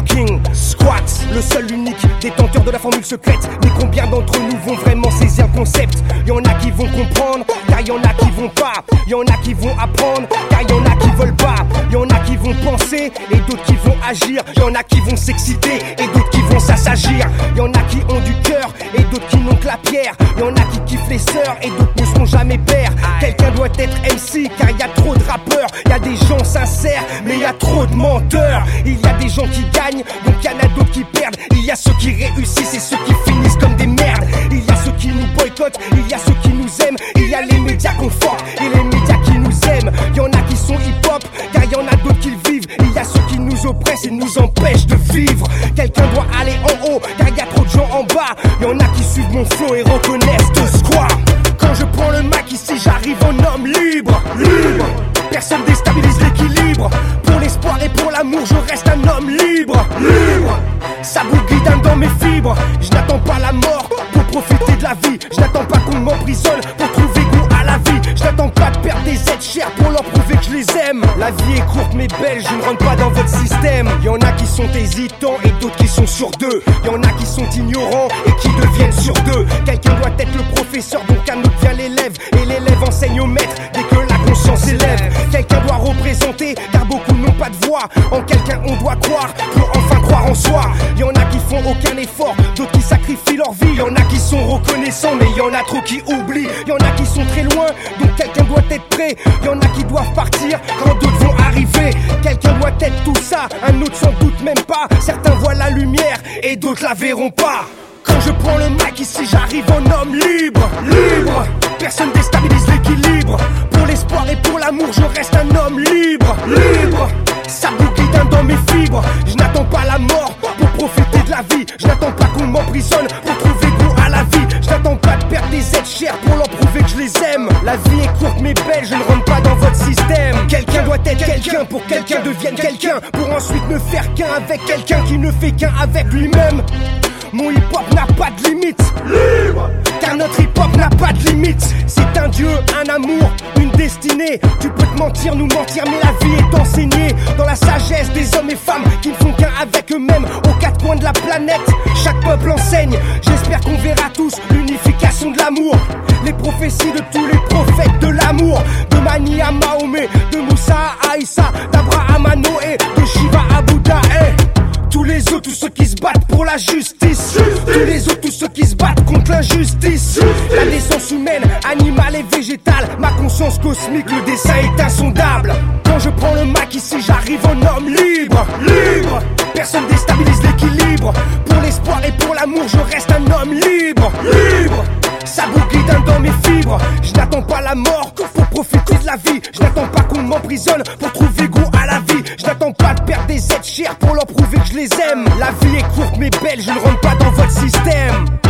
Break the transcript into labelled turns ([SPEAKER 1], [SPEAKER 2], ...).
[SPEAKER 1] fucking squat. Le seul unique détenteur de la formule secrète. Mais combien d'entre nous vont vraiment saisir le concept? Y'en a qui vont comprendre, car y'en a qui vont pas. Y'en a qui vont apprendre, car y'en a qui veulent pas. Y'en a qui vont penser, et d'autres qui vont agir. Y'en a qui vont s'exciter, et d'autres qui vont s'assagir. Y'en a qui ont du cœur, et d'autres qui n'ont que la pierre. Y'en a qui kiffent les sœurs, et d'autres ne seront jamais pères. Quelqu'un doit être MC, car y a trop de rappeurs. Y a des gens sincères, mais y a trop de menteurs. Il y a des gens qui gagnent, donc y en a d'autres qui perdent. Il y a ceux qui réussissent et ceux qui finissent comme des merdes. Il y a ceux qui nous boycottent, il y a ceux qui nous aiment. Il y a les médias confortent et les médias qui nous aiment. Y en a qui sont hip-hop, car y en a d'autres qui le vivent. Il y a ceux qui nous oppressent et nous empêchent de vivre. Quelqu'un doit aller en haut, car y a trop de gens en bas. Y en a qui suivent mon flow et reconnaissent de quoi. Quand je prends le mic ici, j'arrive en homme libre. Libre. Personne déstabilise l'équilibre. Pour l'espoir et pour l'amour, je reste un homme libre. Libre. Ça bouille dans mes fibres. Je n'attends pas la mort pour profiter de la vie. Je n'attends pas qu'on m'emprisonne pour trouver goût à la vie. Je n'attends pas de perdre des êtres chers pour leur prouver que je les aime. La vie est courte mais belle, je ne rentre pas dans votre système. Y'en a qui sont hésitants et d'autres qui sont sur deux. Y'en a qui sont ignorants et qui deviennent sur deux. Quelqu'un doit être le professeur, donc un autre vient l'élève. Et l'élève enseigne au maître dès que la conscience s'élève. Quelqu'un doit représenter, car beaucoup n'ont pas de voix. En quelqu'un on doit croire pour enfin croire en soi. Y'en a qui font aucun effort, d'autres qui sacrifient leur vie. Y'en a qui sont reconnaissants, mais y'en a trop qui oublient. Y'en a qui sont très loin, donc quelqu'un doit être prêt. Y'en a qui doivent partir quand d'autres vont arriver. Quelqu'un doit être tout ça, un autre sans doute même pas. Certains voient la lumière et d'autres la verront pas. Quand je prends le mic ici, j'arrive en homme libre. Libre. Personne déstabilise l'équilibre. Pour l'espoir et pour l'amour, je reste un homme libre. Libre. Ça bouille dans mes fibres. Je n'attends pas la mort pour profiter de la vie. Je n'attends pas qu'on m'emprisonne pour trouver goût à la vie. Je n'attends pas de perdre des êtres chers pour leur prouver que je les aime. La vie est courte mais belle, je ne rentre pas dans votre système. Quelqu'un doit être quelqu'un pour que quelqu'un devienne quelqu'un. Pour ensuite ne faire qu'un avec quelqu'un qui ne fait qu'un avec lui-même. Mon hip-hop n'a pas de limite. Libre. Car notre hip-hop n'a pas de limite. C'est un dieu, un amour, une destinée. Tu peux te mentir, nous mentir, mais la vie est enseignée dans la sagesse des hommes et femmes qui ne font qu'un avec eux-mêmes aux quatre coins de la planète. Chaque peuple enseigne. J'espère qu'on verra tous l'unification de l'amour. Les prophéties de tous les prophètes de l'amour. De Mani à Mahomet, de Moussa à Aïssa, d'Abraham à Noé, de Shiva à Bouddha. Tous les autres, tous ceux qui se battent pour la justice. Tous les autres, tous ceux qui se battent contre l'injustice. La naissance humaine, animale et végétale. Ma conscience cosmique, le dessin est insondable. Quand je prends le mic ici, j'arrive en homme libre. Libre. Personne déstabilise l'équilibre. Pour l'espoir et pour l'amour, je reste un homme libre. Libre. Ça bouille dans mes fibres. Je n'attends pas la mort pour profiter de la vie. Je n'attends pas qu'on m'emprisonne pour trouver goût à la vie. Je n'attends pas de perdre des êtres chers pour leur prouver que je les aime. La vie est courte mais belle, je ne rentre pas dans votre système.